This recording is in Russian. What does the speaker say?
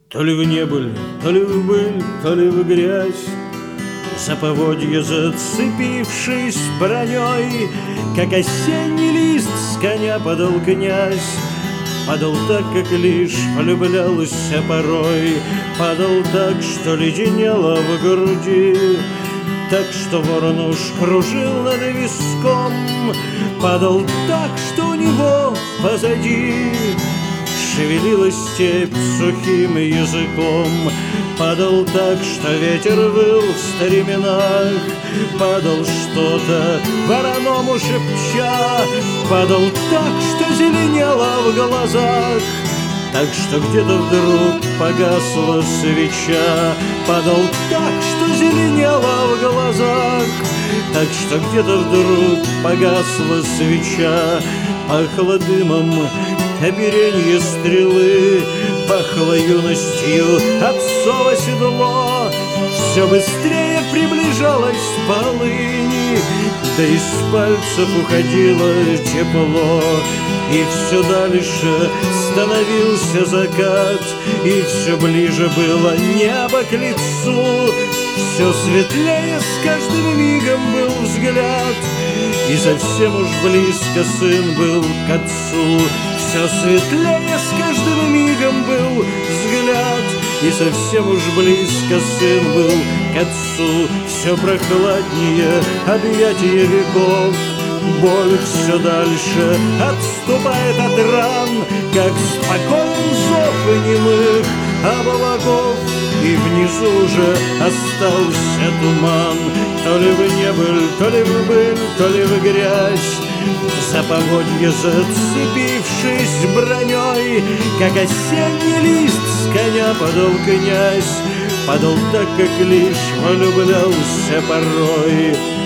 То ли вы не были, то ли вы были, то ли вы грязь, за поводья зацепившись броней, как осенний лист с коня падал князь. Падал так, как лишь влюблялся порой, падал так, что леденело в груди, так, что ворон уж кружил над виском, падал так, что у него позади шевелилась степь сухим языком, падал так, что ветер выл в стременах, падал что-то вороному шепча, падал так, что зеленело в глазах, так, что где-то вдруг погасла свеча, падал так, что зеленело в глазах, так, что где-то вдруг погасла свеча, пахло дымом оперенье стрелы, пахло юностью отцово седло, все быстрее приближалась полынь, да из пальцев уходило тепло, и все дальше становился закат, и все ближе было небо к лицу, все светлее с каждым мигом был взгляд, и совсем уж близко сын был к отцу. Все светлее с каждым мигом был взгляд, и совсем уж близко сын был к отцу. Все прохладнее объятия веков, боль все дальше отступает от ран, как спокоен зов немых облаков, и внизу же остался туман. То ли вы не были, то ли вы были, то ли вы грязь, за поводья зацепившись броней, как осенний лист с коня падал князь, падал так, как лишь влюблялся порой.